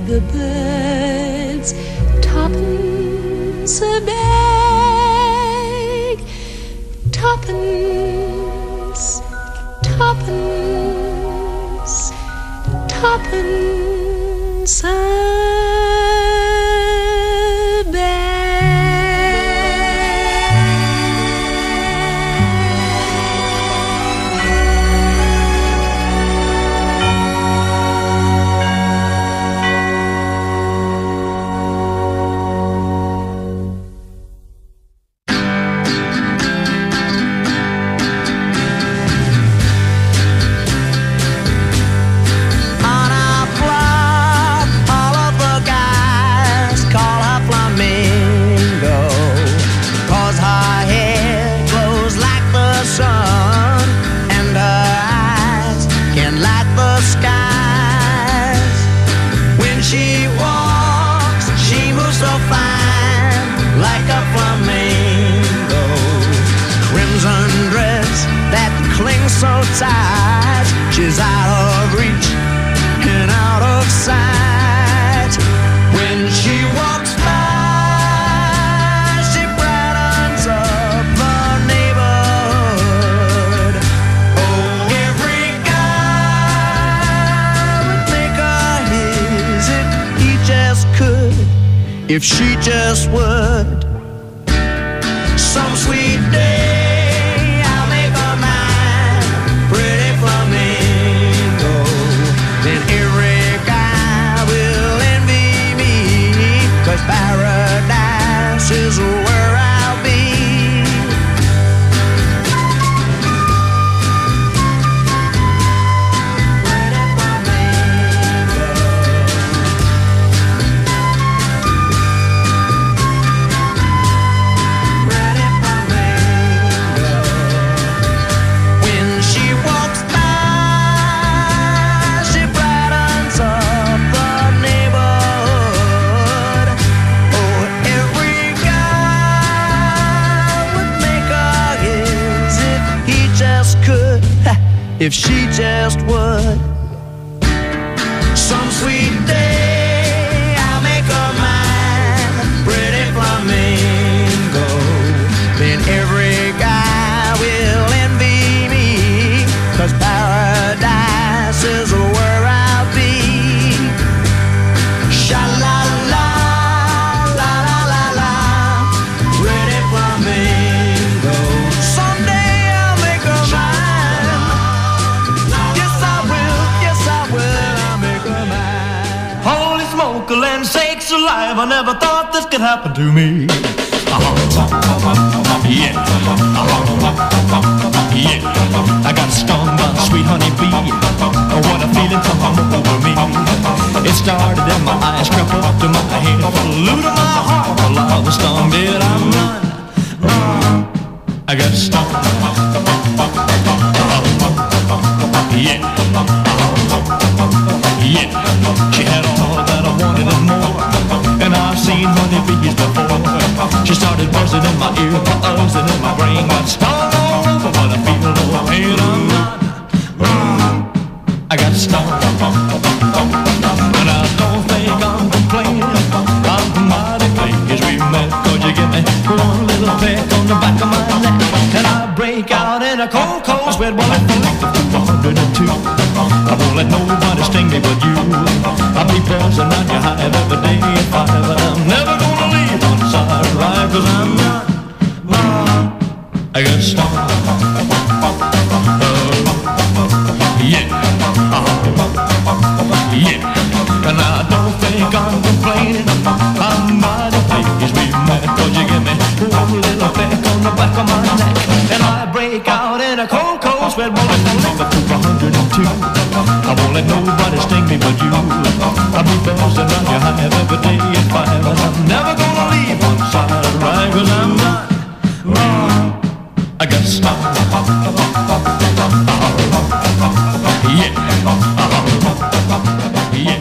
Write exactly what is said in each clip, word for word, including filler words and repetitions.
the birds, tuppence a bag, tuppence, tuppence, tuppence a so tight, she's out of reach and out of sight. When she walks by, she brightens up the neighborhood. Oh, every guy would make her his if he just could, if she just would. Some sweet day paradise is where I'll be. Ready for me, ready for me. When she walks by, she brightens up the neighborhood. If she just would. Some sweet day I'll make her mine, pretty flamingo. Then every guy will envy me, 'cause paradise is where I'll be. Sha-la-la, la-la-la-la, pretty flamingo. Someday I'll make her mine. And sakes alive, I never thought this could happen to me. Yeah, yeah. I got stung by a sweet honeybee. What a feeling come over me. It started in my eyes, crept up to my head, flew to my heart. Well, I was stung, did I run? I got stung. Yeah, yeah. She had all that I wanted and more, and I've seen honeybees before. She started buzzing in my ear, buzzing in my brain, got stung all over, but I feel no pain. I'm not. I got stung, and I don't think I'm complaining. I'm mighty pleased we met, 'cause you give me one little peck on the back of my neck, and I break out in a cold, cold sweat. Well, I'm one hundred two. I won't let nobody sting me but you. I'll be buzzing on your hive every day at five, and I'm never gonna leave on side right, 'cause I'm not. I got stung. Yeah, yeah. And I don't think I'm complaining. I'm mighty pleased we met, 'cause you give me one little peck on the back of my neck, and I break out in a cold, cold sweat. Well, I'm gonna live one hundred two. I won't let nobody sting me but you. I'll be buzzing around your hive every day at five, and I'm never gonna leave one side right, 'cause I'm not. I got stung. Yeah, yeah.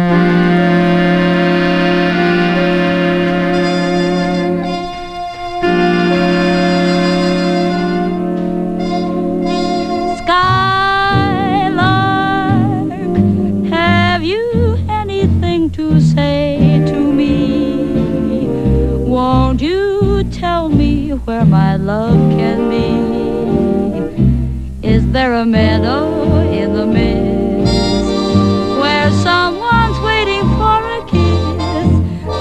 Where my love can be. Is there a meadow in the mist where someone's waiting for a kiss?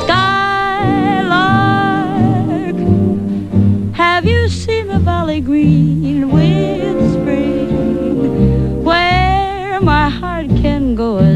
Skylark, have you seen the valley green with spring, where my heart can go a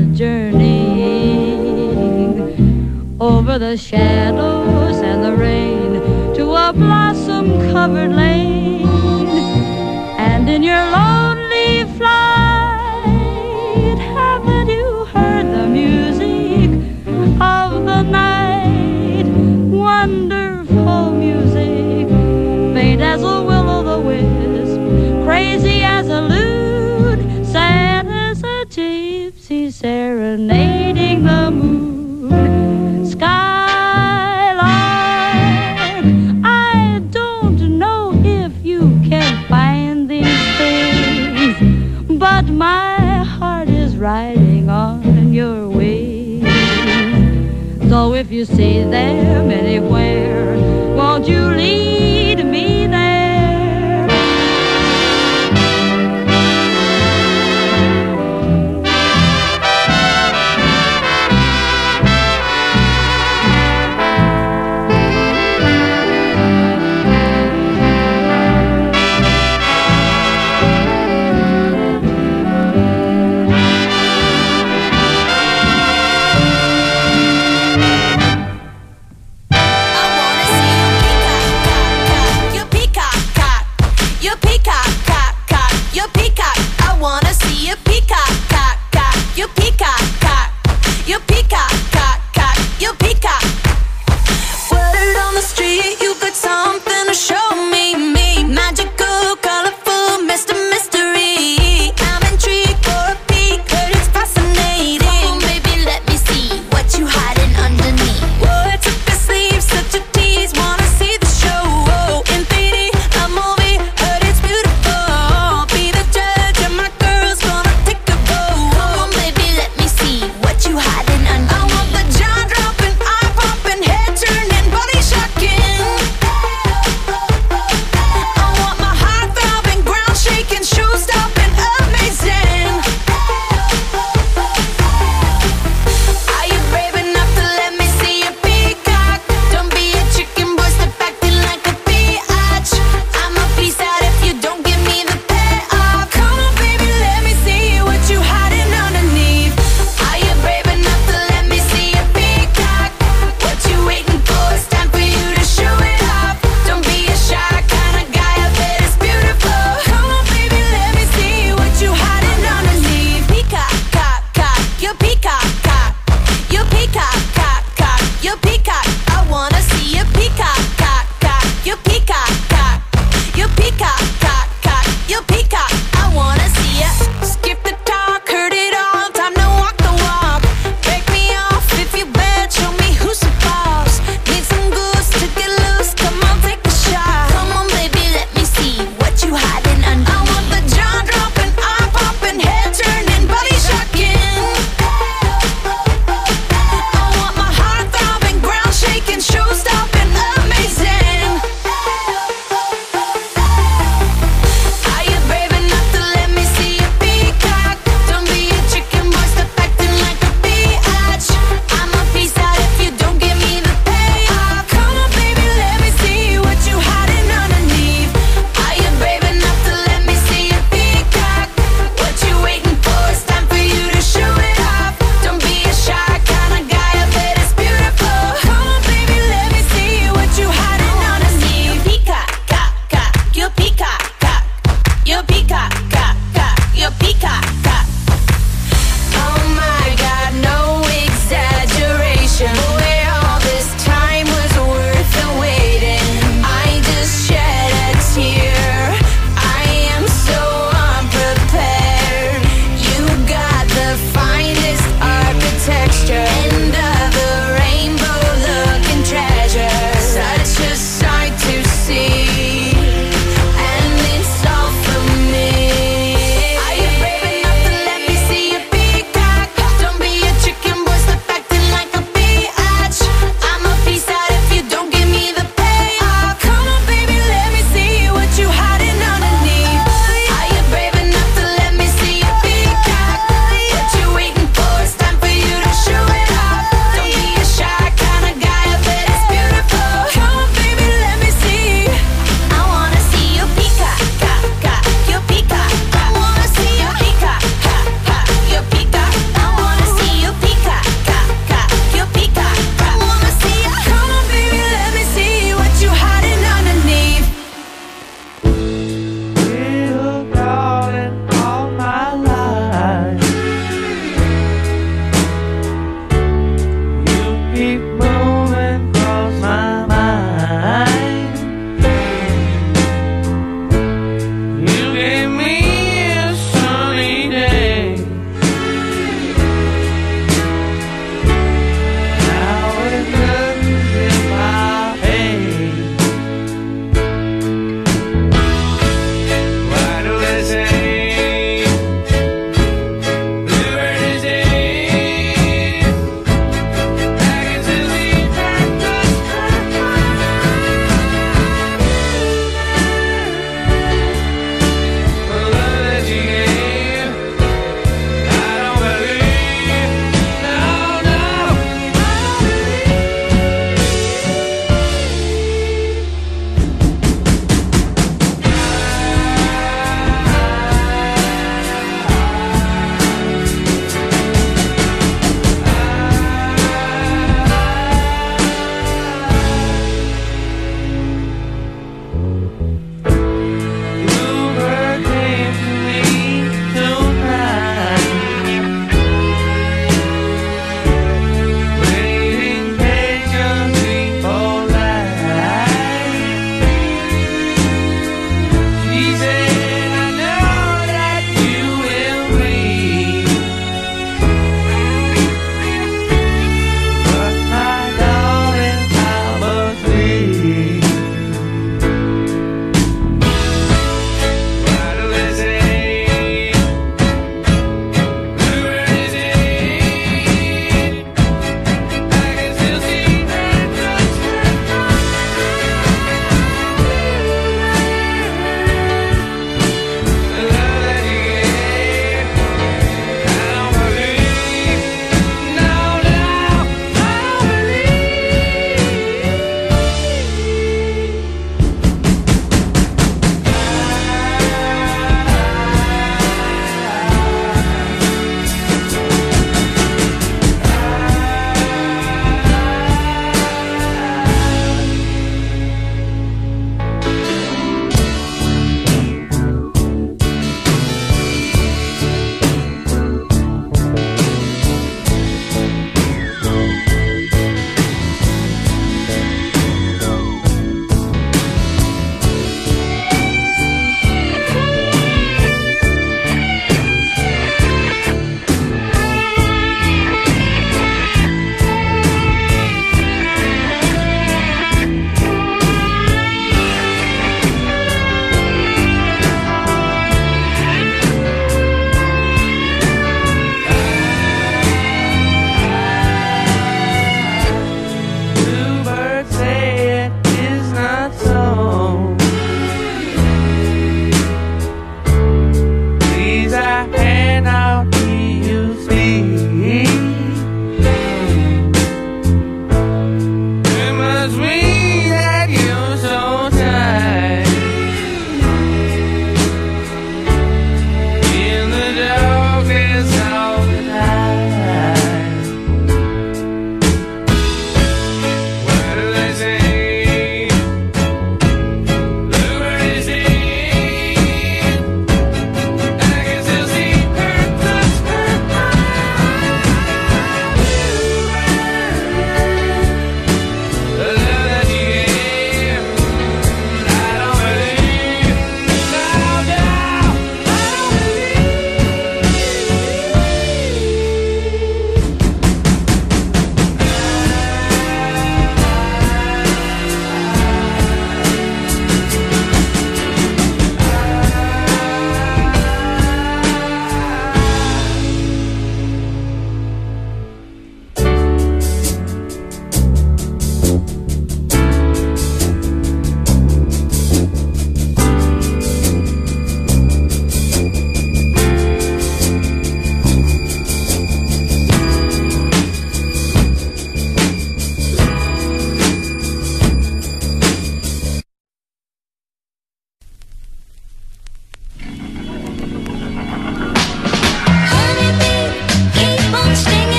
journeying over the shadows and the rain to a blossom-covered lane? And in your lonely flight, haven't you heard the music of the night? Wonderful music, faint as a will-o'-the-wisp, crazy as a lute, sad as a gypsy serenading the moon. Sky but my heart is riding on your wings. So if you see them anywhere, won't you lead me there? I wanna see you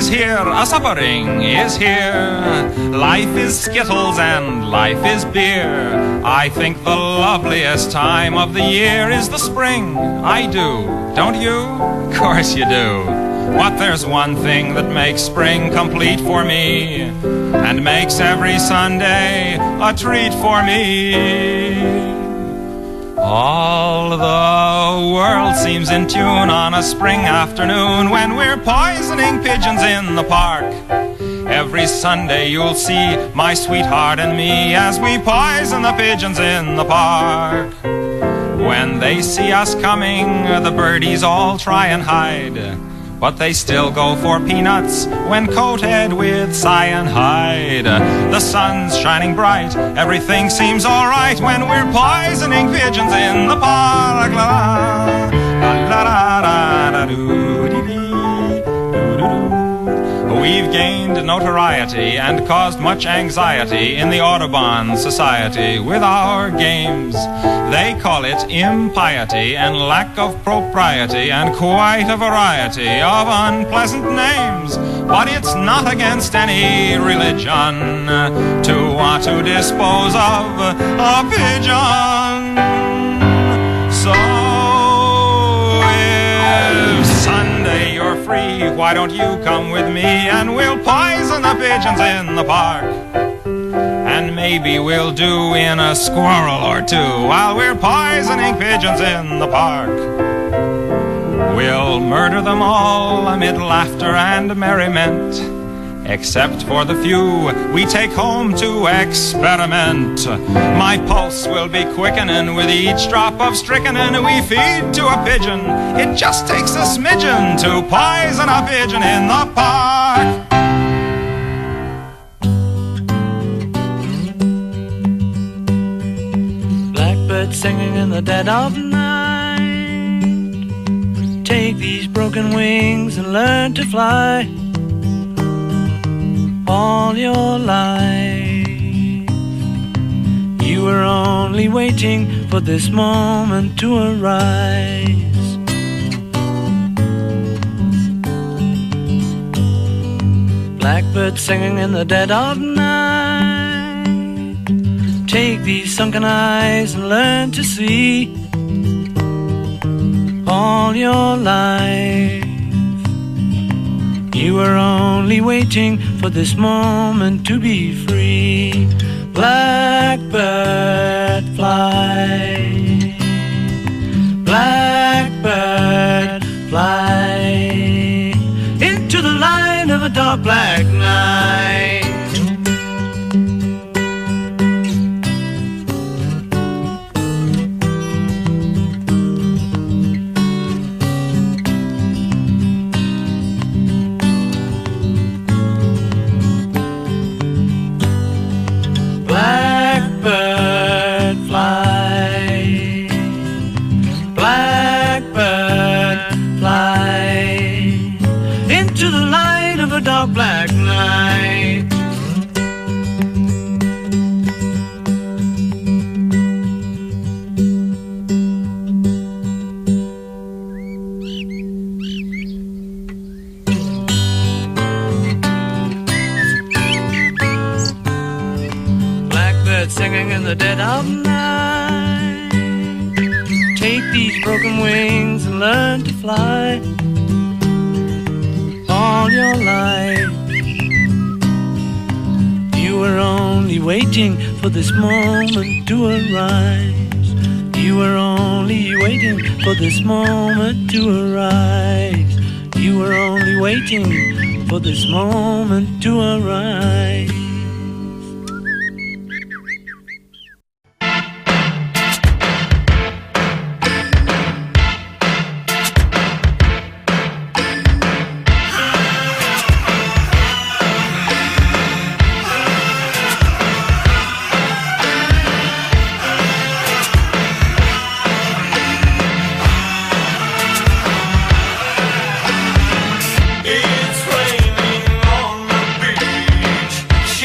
is here, a suppering is here. Life is skittles and life is beer. I think the loveliest time of the year is the spring. I do, don't you? Of course you do. But there's one thing that makes spring complete for me, and makes every Sunday a treat for me. All the world seems in tune on a spring afternoon when we're poisoning pigeons in the park. Every Sunday you'll see my sweetheart and me as we poison the pigeons in the park. When they see us coming, the birdies all try and hide, but they still go for peanuts when coated with cyanide. The sun's shining bright, everything seems alright when we're poisoning pigeons in the park. La la la la la la doo dee dee. We've gained notoriety and caused much anxiety in the Audubon Society with our games. They call it impiety and lack of propriety and quite a variety of unpleasant names. But it's not against any religion to want to dispose of a pigeon. So if Sunday you're free, why don't you come with me and we'll poison the pigeons in the park? And maybe we'll do in a squirrel or two while we're poisoning pigeons in the park. We'll murder them all amid laughter and merriment, except for the few we take home to experiment. My pulse will be quickening with each drop of strychnine we feed to a pigeon. It just takes a smidgen to poison a pigeon in the park. Blackbird singing in the dead of night, take these broken wings and learn to fly. All your life you were only waiting for this moment to arise. Blackbird singing in the dead of night, take these sunken eyes and learn to see. All your life you were only waiting for this moment to be free. Blackbird fly, blackbird fly, into the light of a dark black night. Blackbird fly, blackbird fly, into the light of a dark black night. Singing in the dead of night, take these broken wings and learn to fly. All your life you were only waiting for this moment to arise. You were only waiting for this moment to arise. You were only waiting for this moment to arise. It's raining on the beach.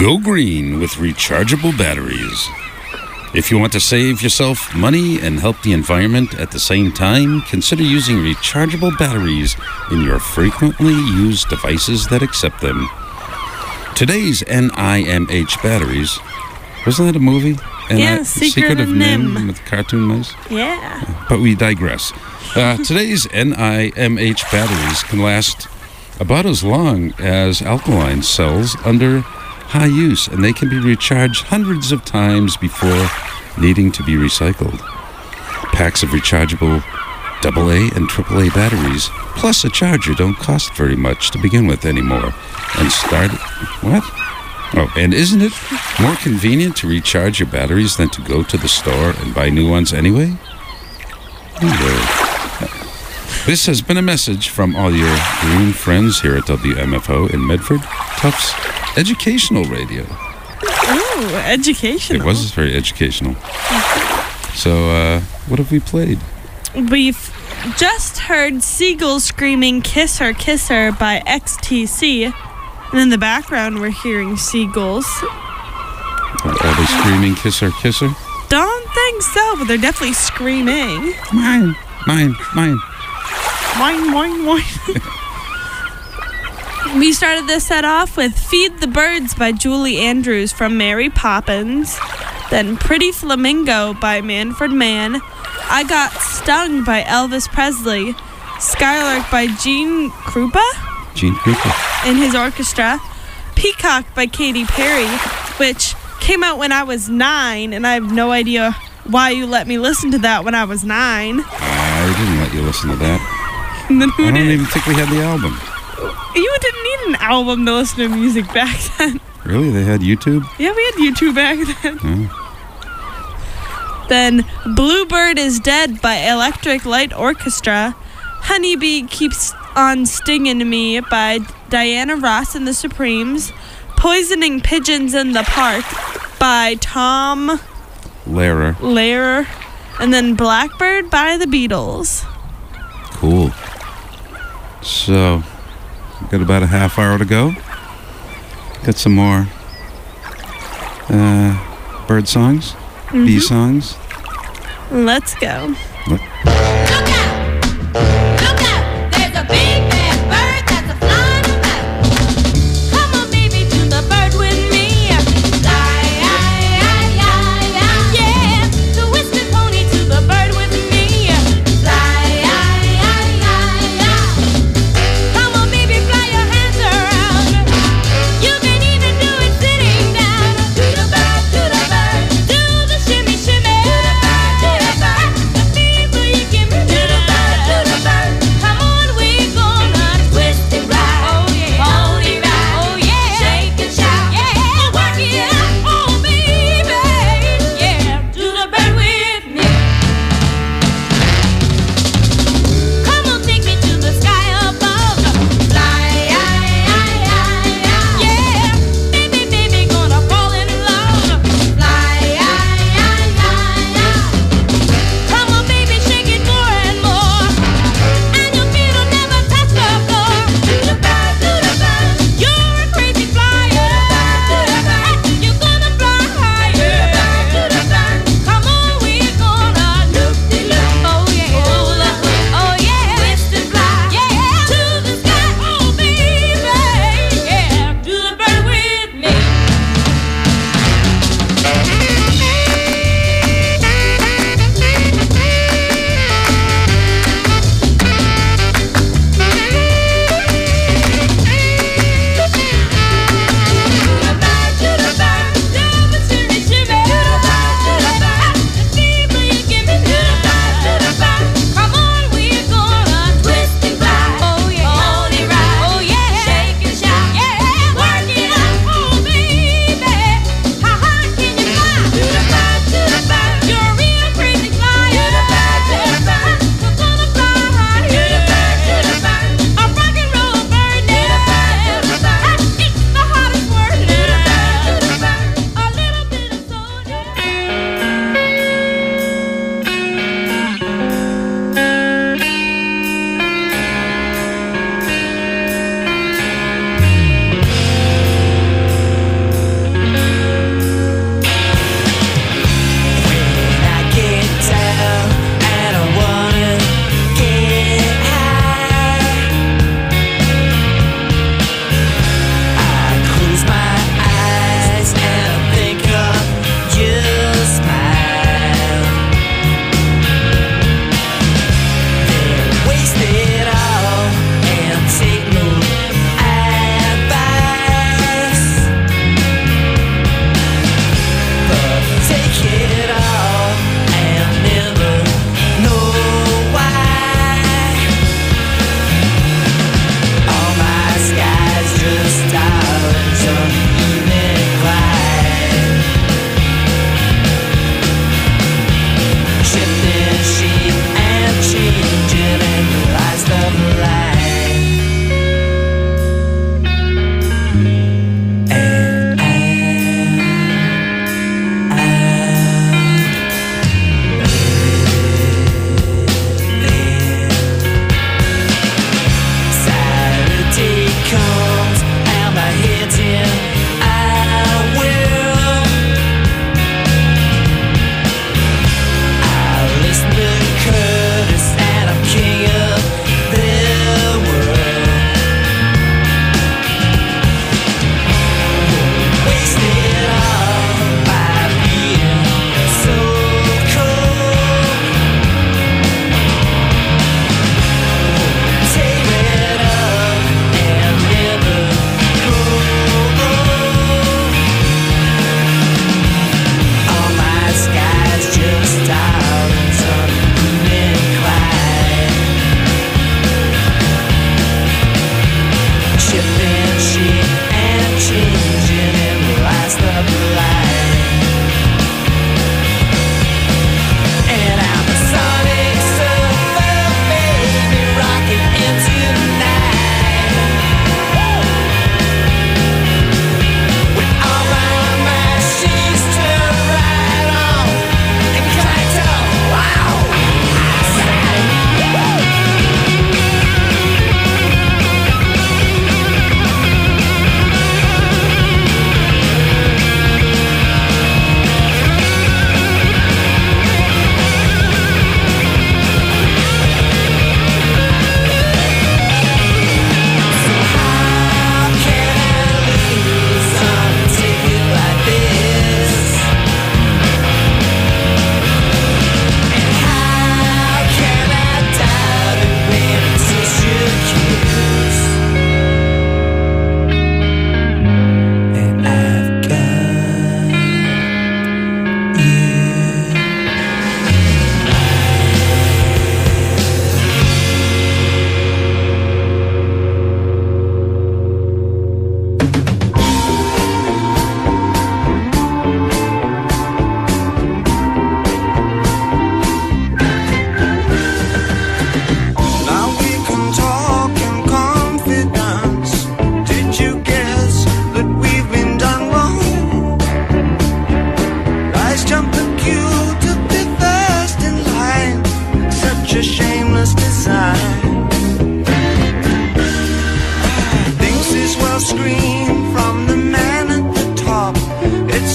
Go green with rechargeable batteries. If you want to save yourself money and help the environment at the same time, consider using rechargeable batteries in your frequently used devices that accept them. Today's N I M H batteries, wasn't that a movie? N- Yeah, I- Secret, Secret of of Nim. Nim with cartoon mice. Yeah. But we digress. Uh, today's N I M H batteries can last about as long as alkaline cells under high use, and they can be recharged hundreds of times before needing to be recycled. Packs of rechargeable double A and triple A batteries, plus a charger, don't cost very much to begin with anymore. And start... What? Oh, and isn't it more convenient to recharge your batteries than to go to the store and buy new ones anyway? Hello. This has been a message from all your green friends here at W M F O in Medford, Tufts Educational Radio. Ooh, educational. It was very educational. So, uh, what have we played? We've just heard Seagulls screaming Kiss Her, Kiss Her by X T C. And in the background, we're hearing seagulls. Are, are they screaming Kiss Her, Kiss Her? Don't think so, but they're definitely screaming. Mine, mine, mine. Whine, whine, whine. We started this set off with Feed the Birds by Julie Andrews from Mary Poppins. Then Pretty Flamingo by Manfred Mann. I Got Stung by Elvis Presley. Skylark by Gene Krupa Gene Krupa. and his orchestra. Peacock by Katy Perry, which came out when I was nine, and I have no idea why you let me listen to that when I was nine. I didn't let you listen to that. And then who I don't did? even think we had the album. You didn't need an album to listen to music back then. Really? They had YouTube? Yeah, we had YouTube back then. Oh. Then Bluebird is Dead by Electric Light Orchestra. Honeybee Keeps on Stinging Me by Diana Ross and the Supremes. Poisoning Pigeons in the Park by Tom Lehrer. Lehrer. And then Blackbird by the Beatles. Cool. So, we've got about a half hour to go. Got some more uh, bird songs, Mm-hmm. bee songs. Let's go. Look. Look out! Look out! There's a big bad bird that's a flying about. Come on, baby, to the bird with me. Fly, yeah. The whistling pony to the bird with me. Fly, come on, baby, fly your hands around. You can even do it sitting down. To the bird, to the bird, do the shimmy, shimmy. To the bird, to the bird. The fever you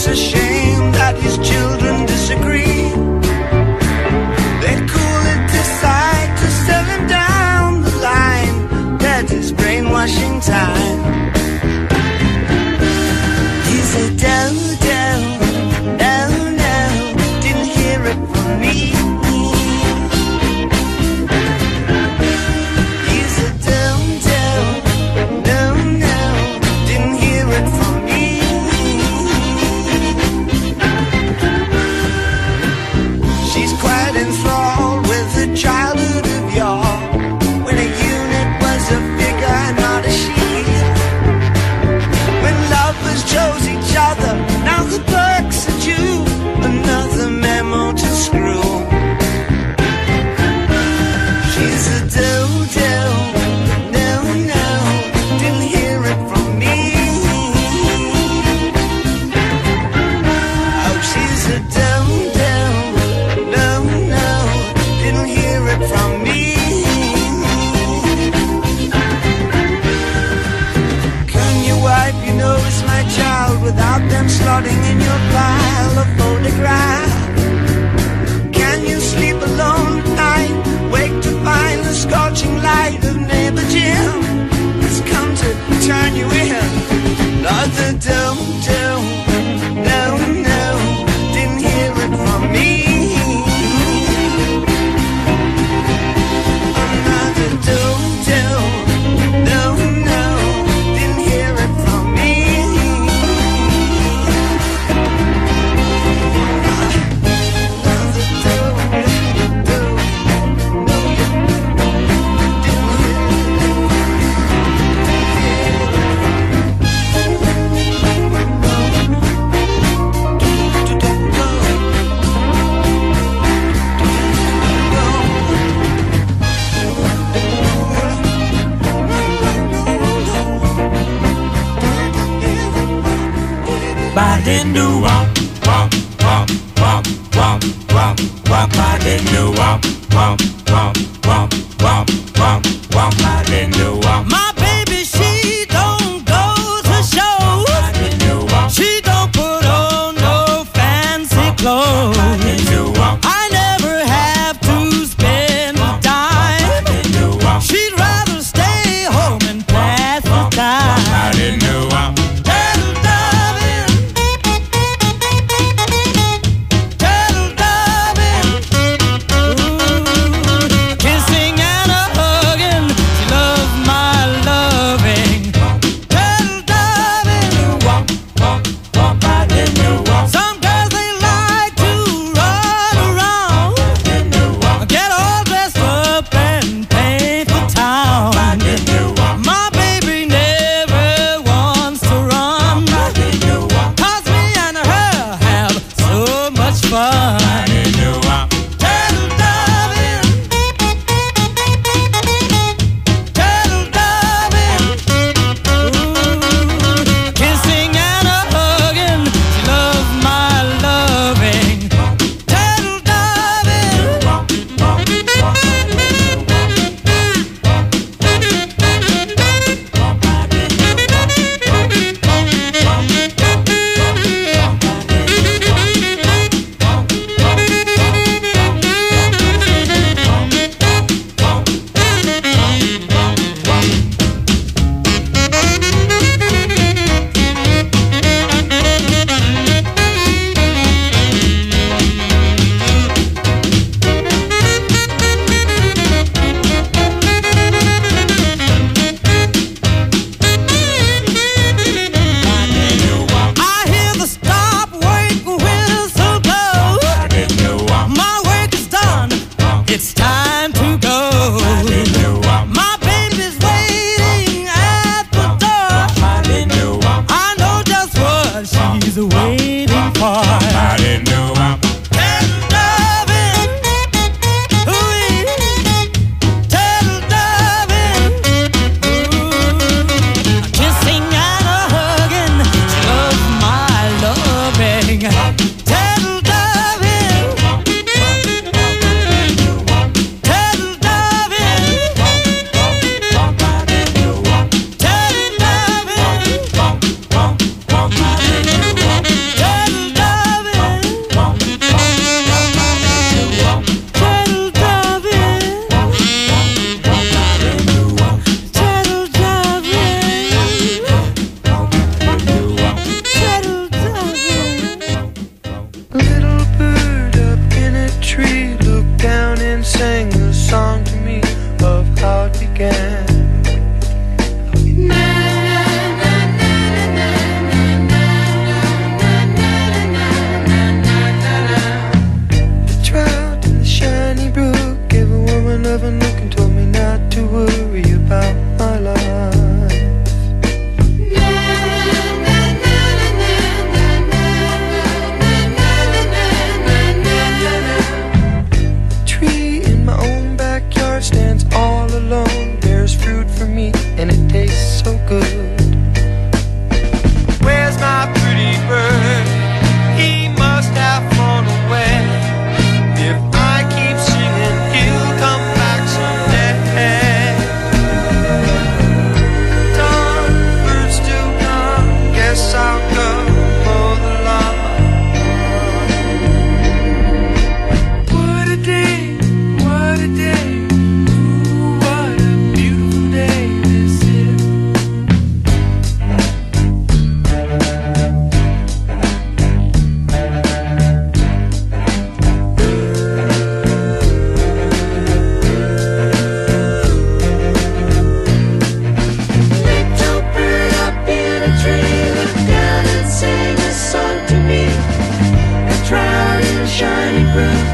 a shame that his children disagree. They'd coolly decide to sell him down the line. That is brainwashing time. He said, don't, don't, no, no, didn't hear it from me. He said, don't, don't, no, no, didn't hear it from me. She's quite enthralled with the childhood of yore, when a unit was a figure, not a she. When lovers chose each other, now the perks are due. Another memo to screw. She's a do-do, no, no, didn't hear it from me. Oh, she's a do-do, no, no, didn't hear it from me. Can you wipe your nose, my child, without them slotting in your pile of photographs? Can you sleep alone at night, wake to find the scorching light of neighbor Jim has come to turn you in? Another do-do, no, no, didn't hear it from me. Another do-do, no, no, didn't hear it from me. Another do-do, no, didn't hear Ba din do wop wop wop wop wop wop wop. Ba din do wop wop wop wop wop wop wop. Ba din do wop. My baby, she don't go to shows. Ba din do wop. She don't put on no fancy clothes. Ba din do wop. I never have to spend a dime. Ba din do wop. She'd rather stay home and pass the time. Ba din do wop. Turtle dovin', turtle dovin', ooh, kissing and a hugging. She loves my loving. Turtle dovin', Wop wop wop. Ba din do wop. some girls they like to run around, Ba din do wop. get all dressed up and paint the town. Ba din do wop. My baby never wants to run, Ba din do wop. 'cause me and her have so much fun. Ba din do wop. Turtle dovin', turtle dovin', ooh, kissing and a hugging. She loves my loving. Turtle dovin', Wop wop wop.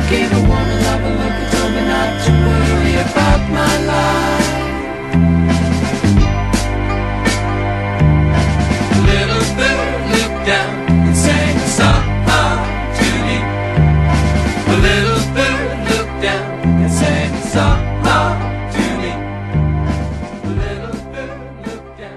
gave a woman love a look and told me not to worry about my life. The little bird looked down and sang a song to me. The little bird looked down and sang a song to me. The little bird looked down.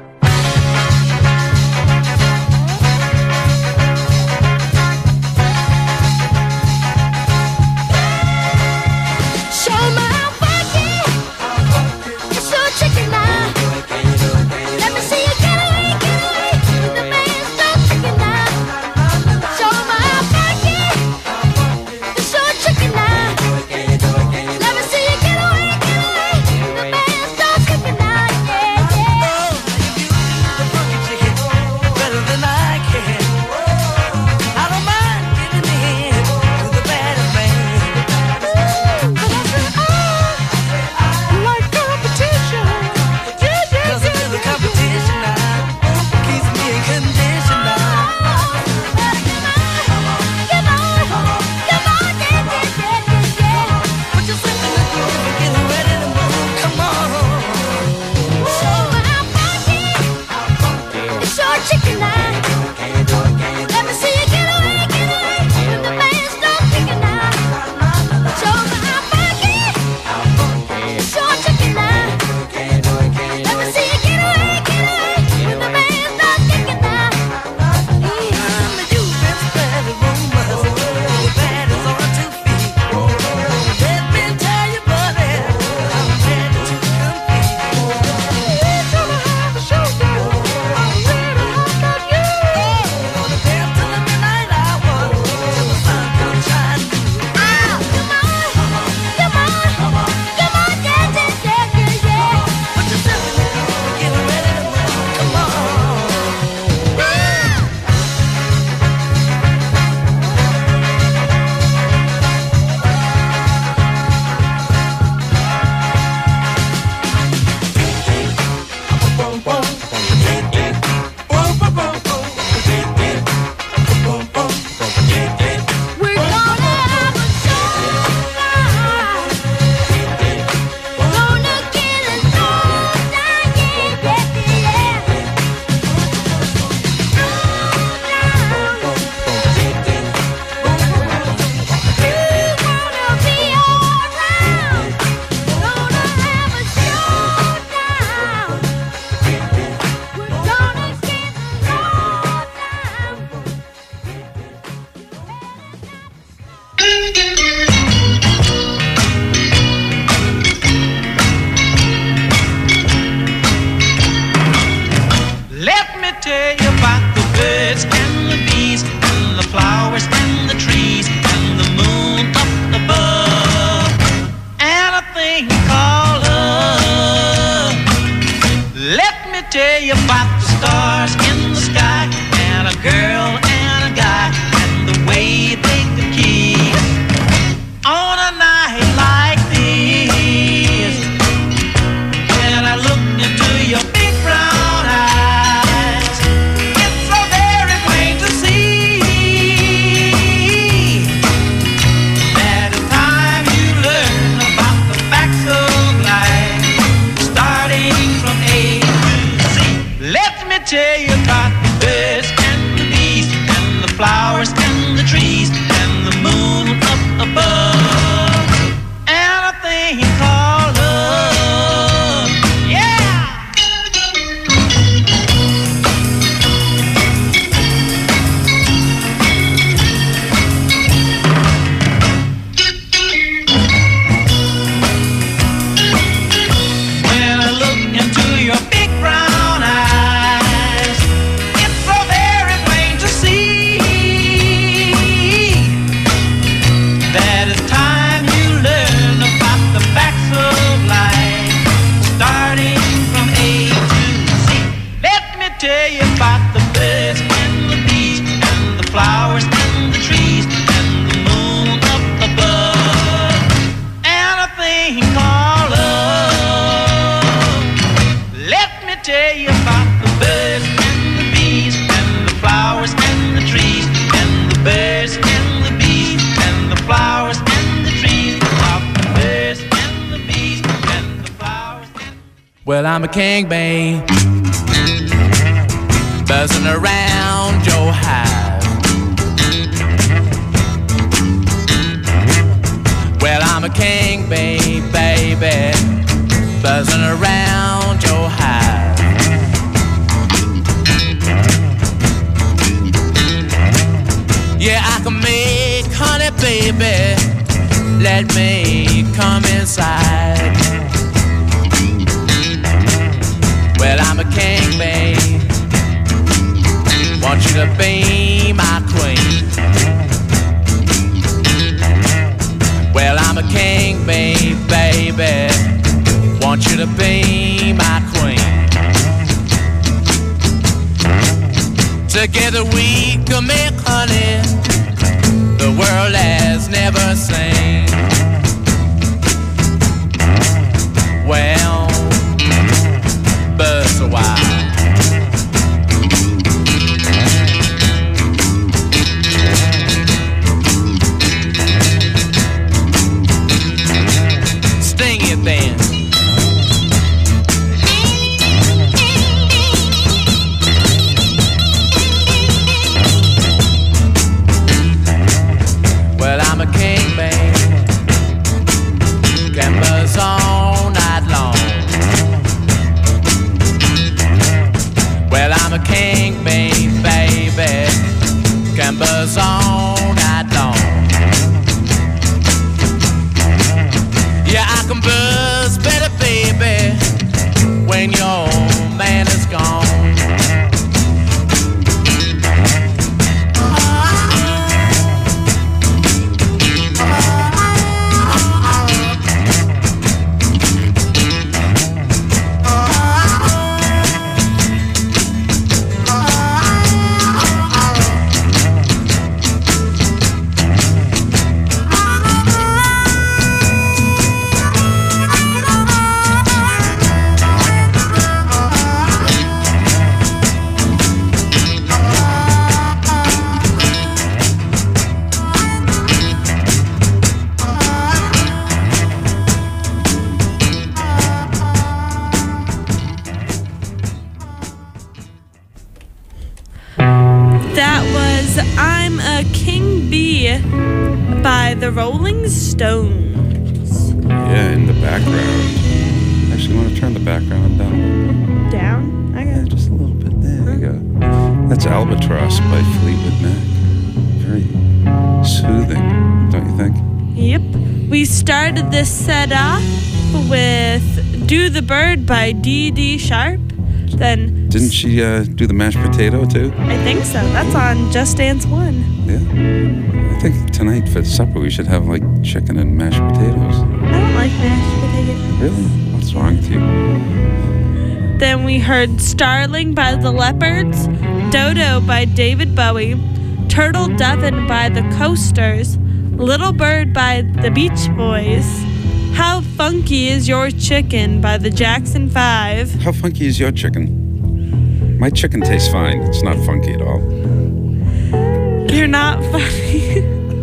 Well, I'm a king, babe, buzzing around your hive. Well, I'm a king, babe, baby, buzzing around your hive. Yeah, I can make honey, baby, let me come inside. Well, I'm a king, babe, want you to be my queen. Well, I'm a king, babe, baby, want you to be my queen. Together we can make honey the world has never seen. Well, buzz a while. Sting it then. Well, I'm a king, babe, can buzz all night long. Well, I'm a king, babe, baby, can buzz all night long. Yeah, I can buzz better, baby, when your man is gone. By the Rolling Stones. Yeah, in the background. Actually, you want to turn the background down? Down? I got Yeah, just a little bit. There you go. That's Albatross by Fleetwood Mac. Very soothing, don't you think? Yep. We started this set off with Do the Bird by Dee Dee Sharp. Then Didn't she uh, do the mashed potato too? I think so. That's on Just Dance one. Yeah. I think tonight for supper we should have like chicken and mashed potatoes. I don't like mashed potatoes. Really? What's wrong with you? Then we heard Starling by the Leopards, Dodo by David Bowie, Turtle Doven by the Coasters, Little Bird by the Beach Boys, How Funky Is Your Chicken by the Jackson Five. How funky is your chicken? My chicken tastes fine. It's not funky at all. You're not funny.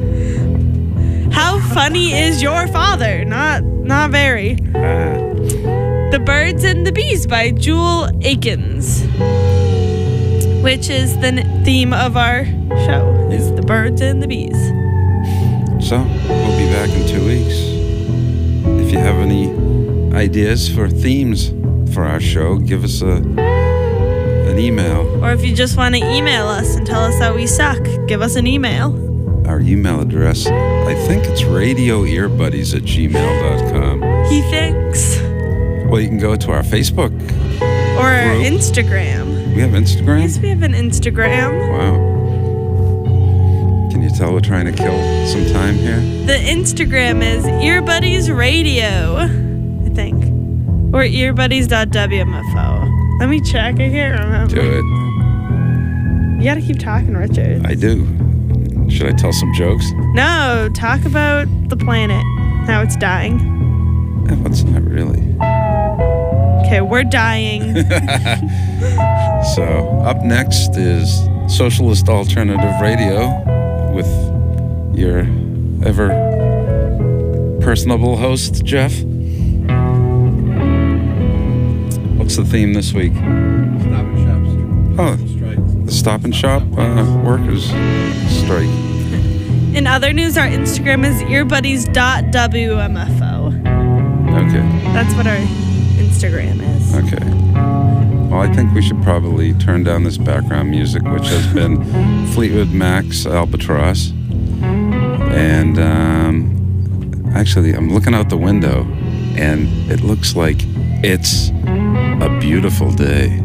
How funny is your father? Not not very. Ah. The Birds and the Bees by Jewel Akins, which is the n- theme of our show, is the Birds and the Bees. So, we'll be back in two weeks. If you have any ideas for themes for our show, give us a an email. Or if you just want to email us and tell us how we suck, give us an email. Our email address, I think it's radio earbuddies at gmail dot com. He thinks. Well, you can go to our Facebook. Or our Group. Instagram. We have Instagram? Yes, we have an Instagram. Wow. Can you tell we're trying to kill some time here? The Instagram is Earbuddies Radio, I think. Or earbuddies dot w m f o. Let me check. I can't remember. Do it. You gotta keep talking, Richard. I do. Should I tell some jokes? No, talk about the planet. How it's dying. Eh, well, it's not really. Okay, we're dying. So, up next is Socialist Alternative Radio with your ever personable host, Jeff. What's the theme this week? Stop and Shop. Oh, Strike. the Stop and Shop uh, workers strike. In other news, our Instagram is earbuddies dot W M F O. Okay. That's what our Instagram is. Okay. Well, I think we should probably turn down this background music, which has been Fleetwood Mac's Albatross. And um, actually, I'm looking out the window, and it looks like it's a beautiful day.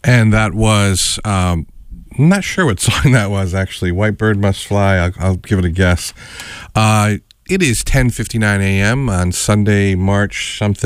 And that was, um, I'm not sure what song that was, actually. White Bird Must Fly. I'll, I'll give it a guess. Uh, it is ten fifty-nine a.m. on Sunday, March something.